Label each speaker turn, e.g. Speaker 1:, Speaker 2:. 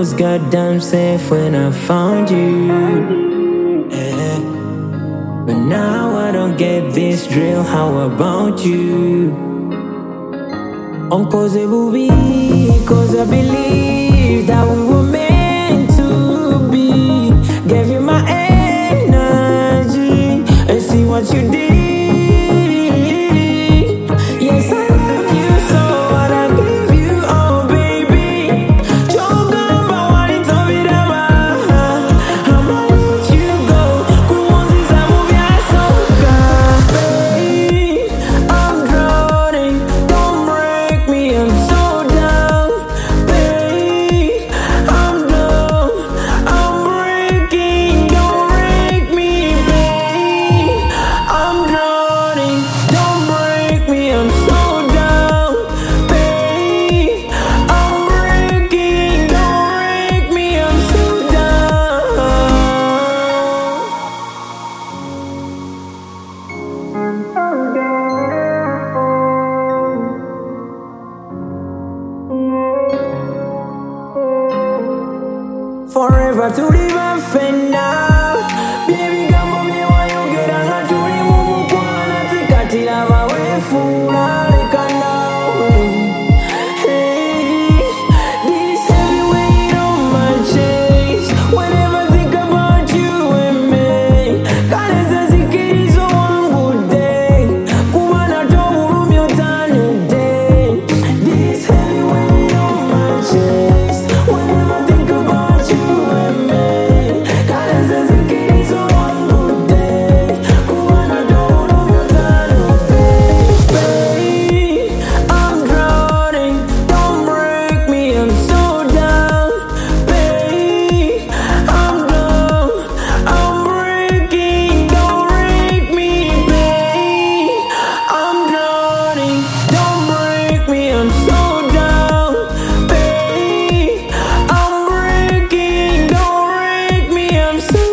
Speaker 1: was goddamn safe when I found you. Yeah. But now I don't get this drill. How about you? Cause it will be, cause I believe that we were meant to be. Gave you my energy and see what you did. Yes, I love you so, and I gave you all, baby. Chogamba wanita vidama, I'ma let you go. Kuonziza muvya soka. Babe, I'm drowning, don't break me, I'm so down. Babe, I'm down, I'm breaking, don't break me, babe. I'm drowning, don't break me, I'm so down. Babe, I'm breaking, don't break me, I'm so down. Forever to live and fend now. Baby, come on, me why you get on a truly move on. Tikati lava we funa leka now. Hey, this heavy weight on my chest. Whenever I think about you and me, kaneza zikirizo wangu day. Kubana toburu myotanu day. This heavy weight on my chest. Whenever I think about you and me, kaneza zikirizo wangu day. Kubana toburu myotanu day. Babe, I'm drowning, don't break me, I'm so down. Babe, I'm down, I'm breaking, don't break me, babe. I'm drowning, don't break me, I'm so down. Babe, I'm breaking, don't break me, I'm so